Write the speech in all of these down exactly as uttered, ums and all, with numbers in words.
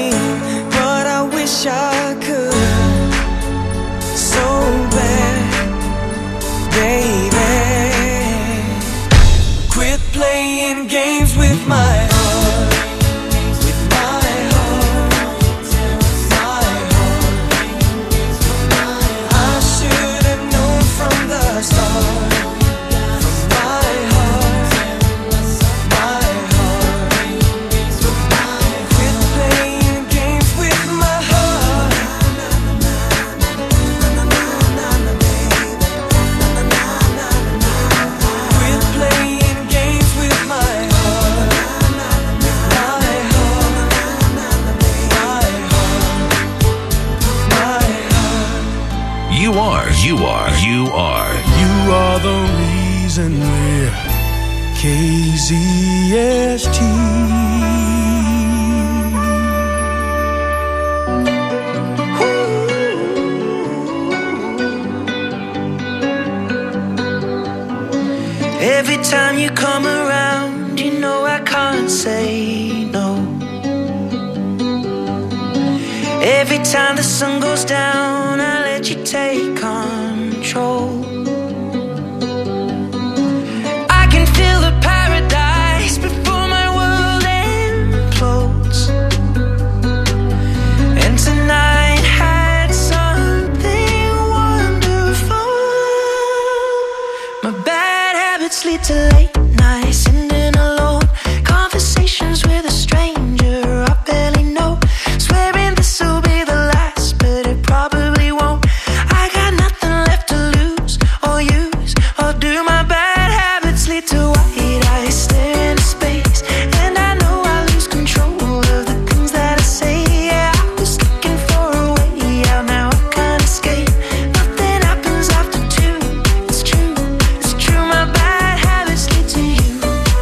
but I wish I could so bad, baby. Quit playing games with my heart, with my heart, my heart. I should have known from the start. You are, you are, you are. You are the reason we're K Z S T. Every time you come around, you know I can't say no. Every time the sun goes down, I let you take control. I can feel the paradise before my world implodes. And tonight had something wonderful. My bad habits lead to late nights, sitting alone, conversations with a stranger I barely know. Swearing this will be the last, but it probably won't. I got nothing left to lose or use, or do my bad habits lead to white eyes stare into space? And I know I lose control of the things that I say. Yeah, I was looking for a way out, now I can't escape. Nothing happens after two. It's true, it's true. My bad habits lead to you.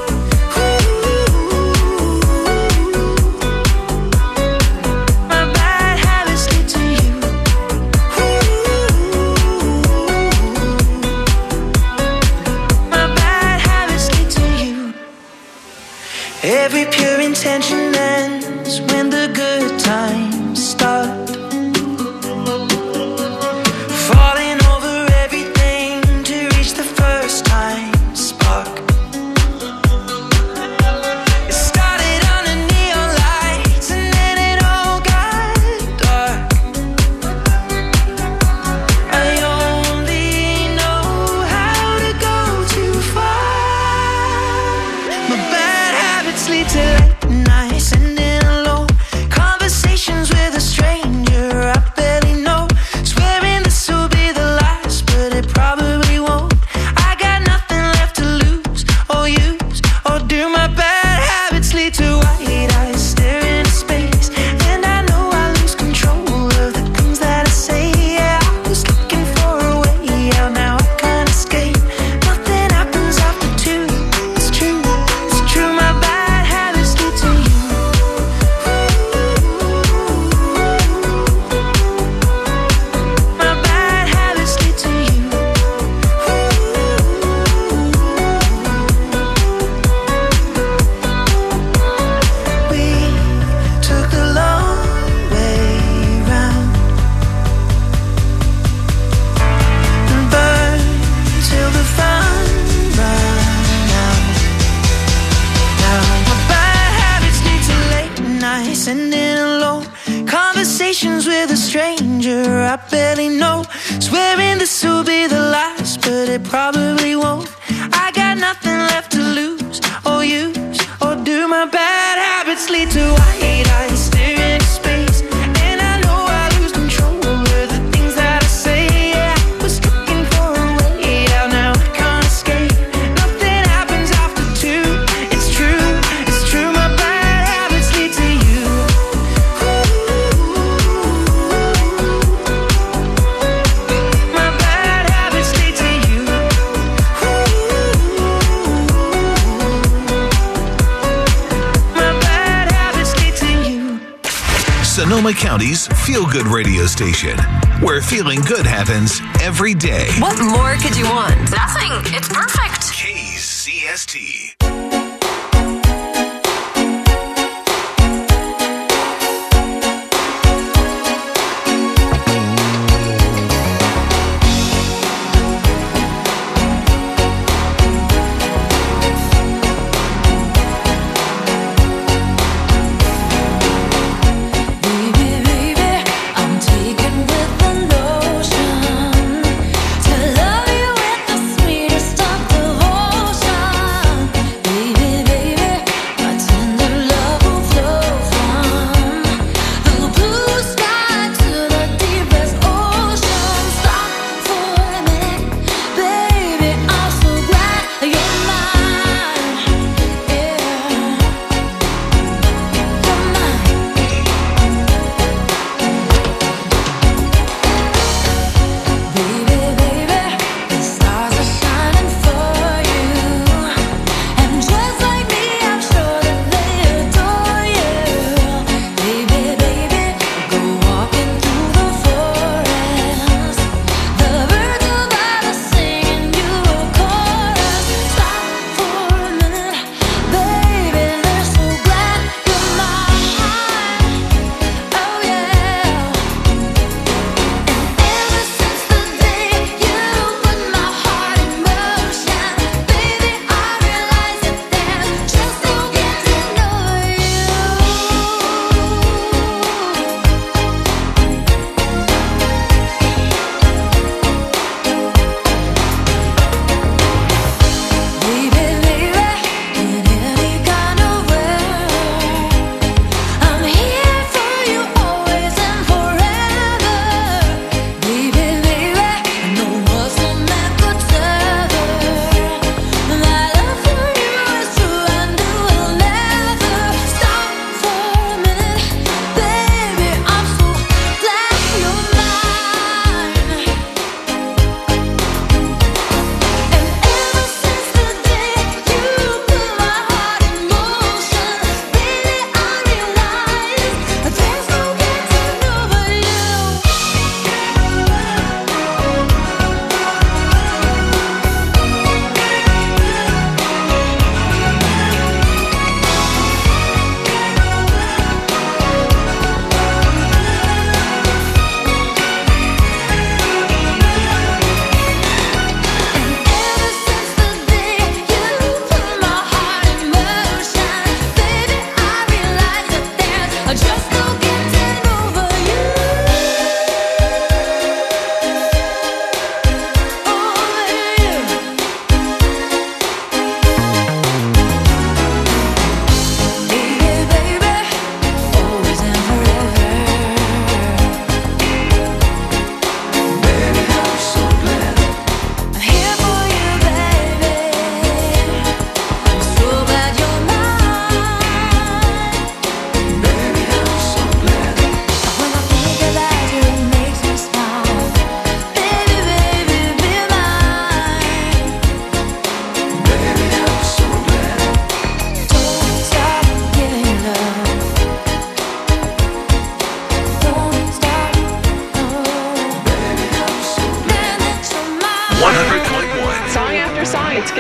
My bad habits lead to you. My bad habits lead to you. Every pure intention ends when the good times start. Falling over everything to reach the first time spark. It started under neon lights and then it all got dark. I only know how to go too far. My bad habits lead to late nights, sitting alone, conversations with a stranger I barely know. Swearing this will be the last, but it probably won't. I got nothing left to lose or use, or do. My bad habits lead to white eyes stare into space. And I know I lose control of the things that I say. Yeah, I was looking for a way out, now I can't escape. Nothing happens after two. It's true, it's true. My bad habits lead to you. My bad habits lead to you. We took the long way round and burned till the fun ran out. Now my bad habits lead to late nights, sitting alone, conversations with a stranger I barely know. Swearing this will be the last, but it probably won't. I got nothing left to lose or use, or do. My bad habits lead to white eyes stare into space. And I know I lose control of the things that I say. Yeah, I was looking for a way out, now I can't escape. Nothing happens after two. It's true, it's true. My bad habits lead to you. My bad habits lead to you. My bad habits lead to you. Sonoma County's feel-good radio station, where feeling good happens every day. What more could you want? Nothing. It's perfect. K C S T.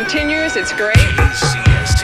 continues. It's great. C S T.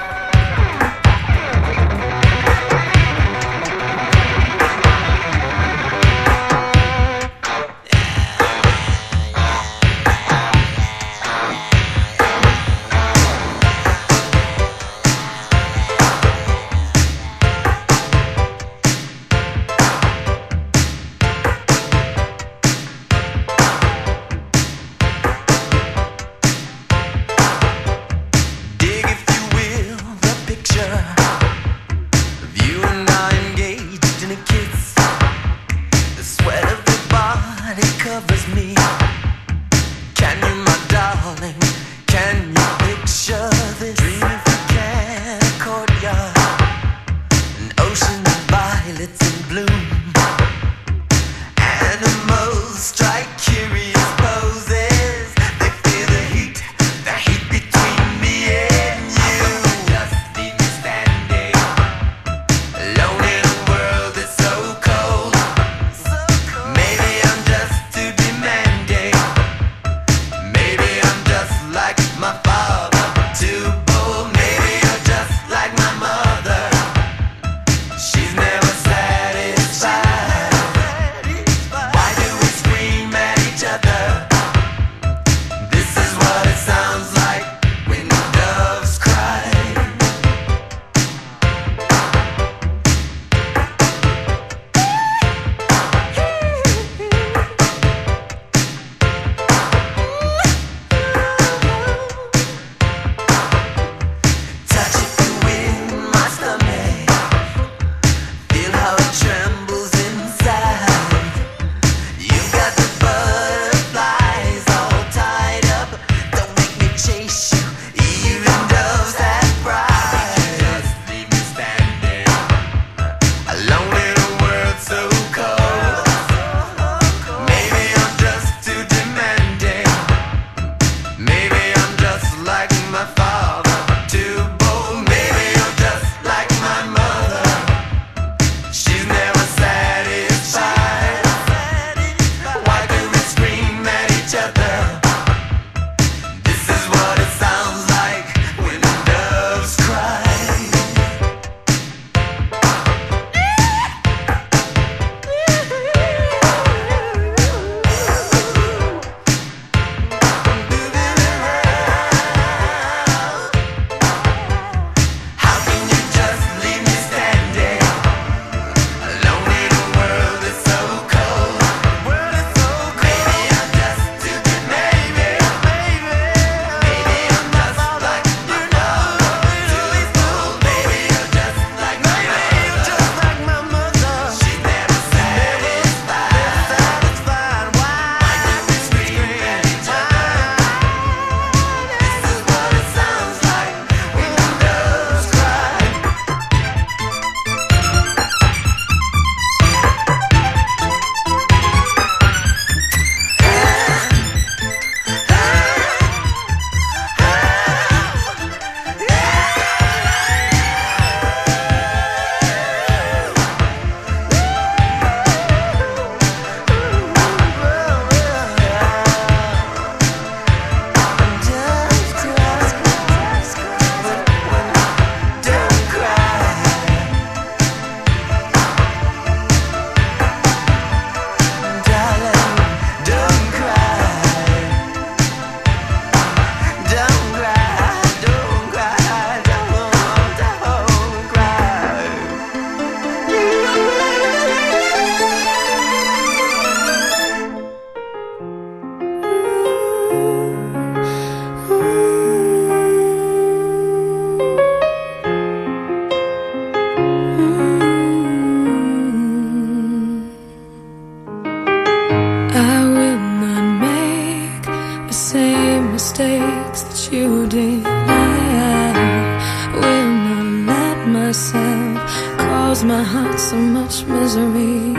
cause my heart so much misery.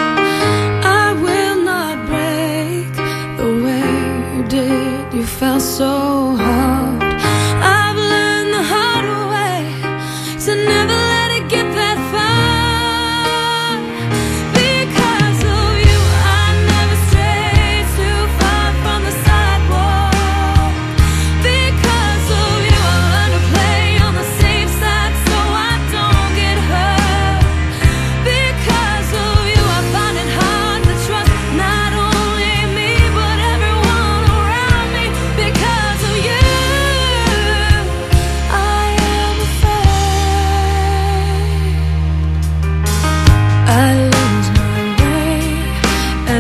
I will not break the way you did. You felt so hard. I've learned the hard way to never let it get that far. Because of you, I never strayed too far from the sidewalk. Because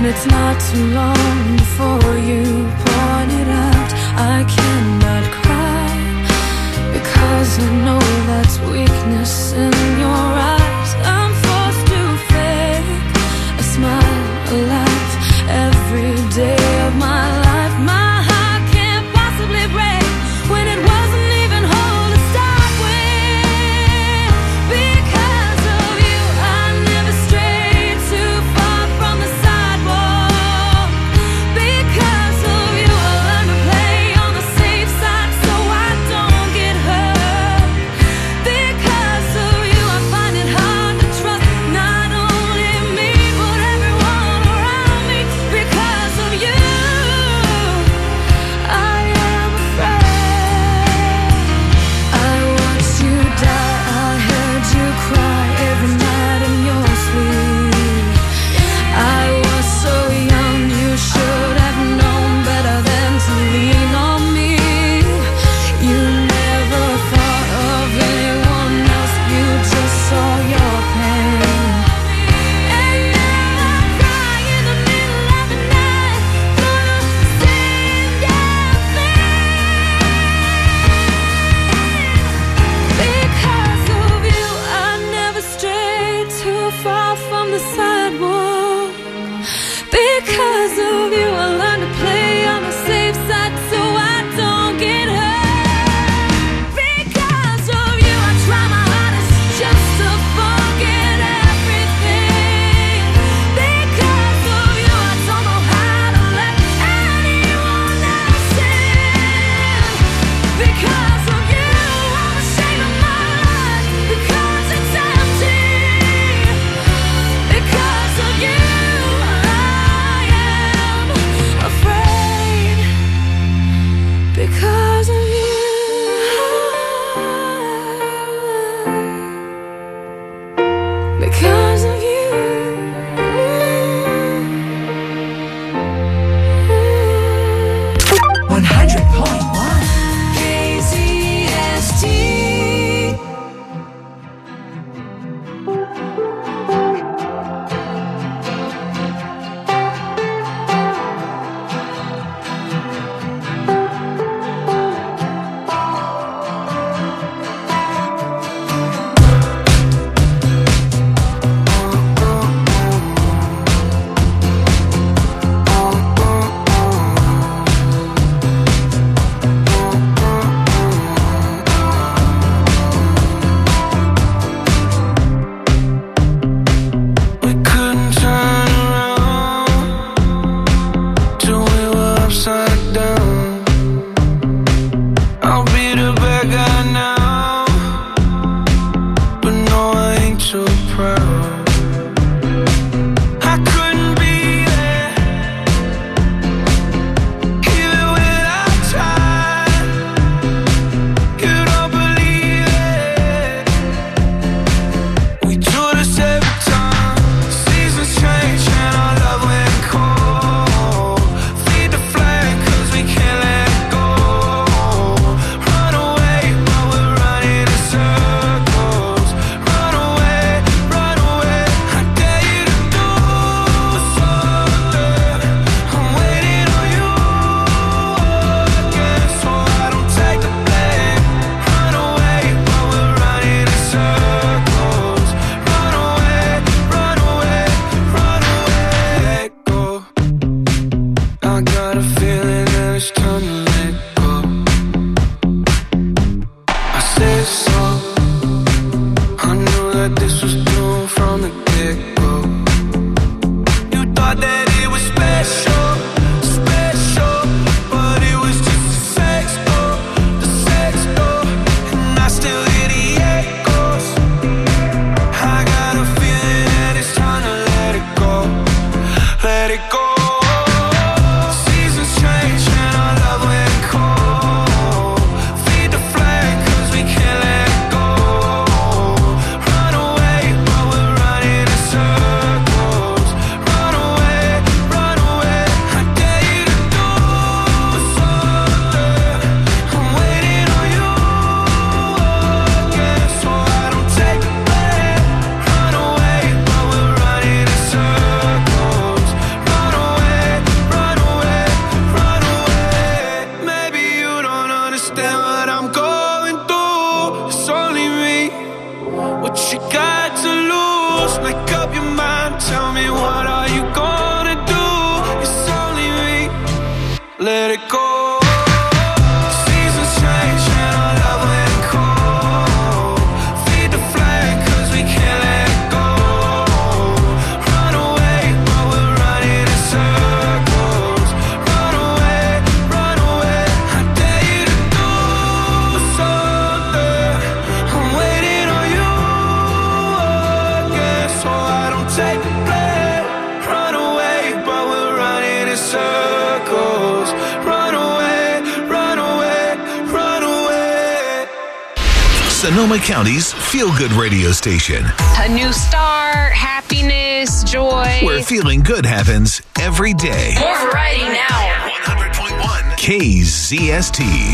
it's not too long before you point it out. I cannot cry because I know that's weakness in your eyes. I'm forced to fake a smile, a laugh every day of my life. My heart can't possibly break when it wasn't even whole to start with. Because of you, I never strayed too far from the sidewalk. Because of you, I learned to play on the safe side so I don't get hurt. Because of you, I find it hard to trust not only me but everyone around me. Because of you, I am afraid. I watched you die, I heard you cry every night in your sleep. I was so young, you should have known better than to lean on me. You never thought of anyone else, you just saw your pain. And now I cry in the middle of the night for the same damn thing. Because of you, I never strayed too far from the sidewalk. Because of you, I learned to play on the safe side so I don't get hurt. Because of you, I try my hardest just to forget everything. Because of you, I don't know how to let anyone else in. Because of you, I'm ashamed of my life because it's empty. Because of you, I am Sonoma County's feel-good radio station. A new start, happiness, joy. Where feeling good happens every day. More variety now. one hundred point one K Z S T.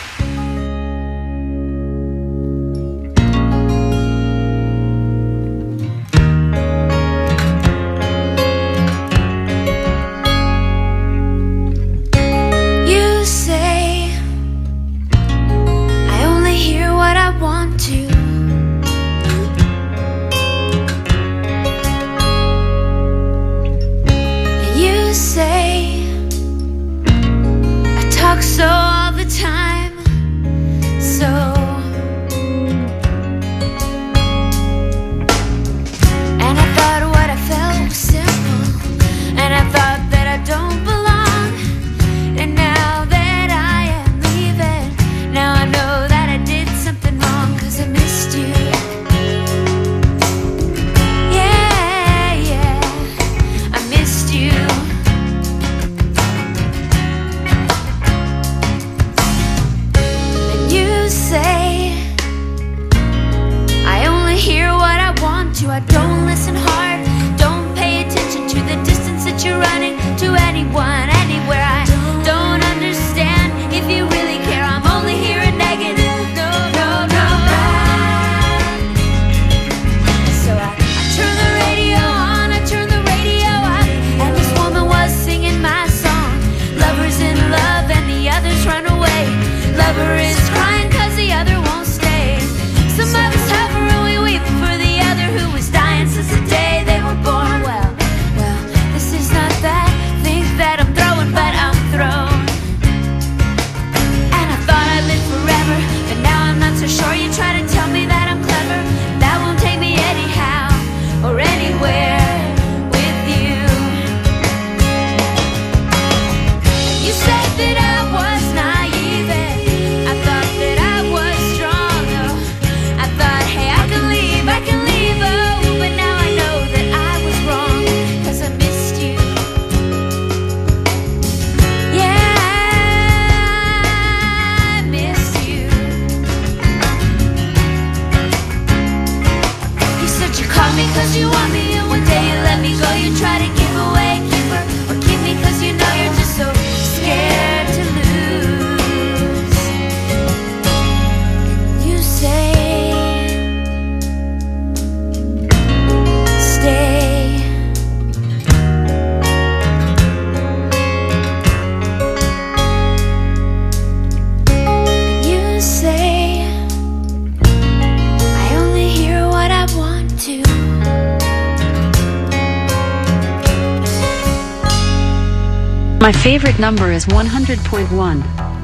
My favorite number is one hundred point one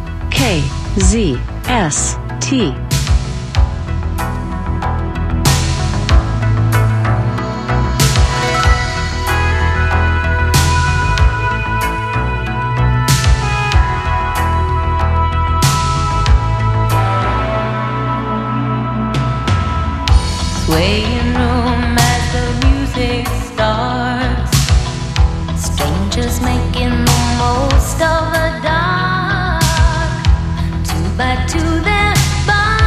K Z S T. Swaying room as the music starts, strangers making the most of the dark. Two by two they're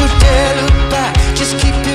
you dare look back, just keep it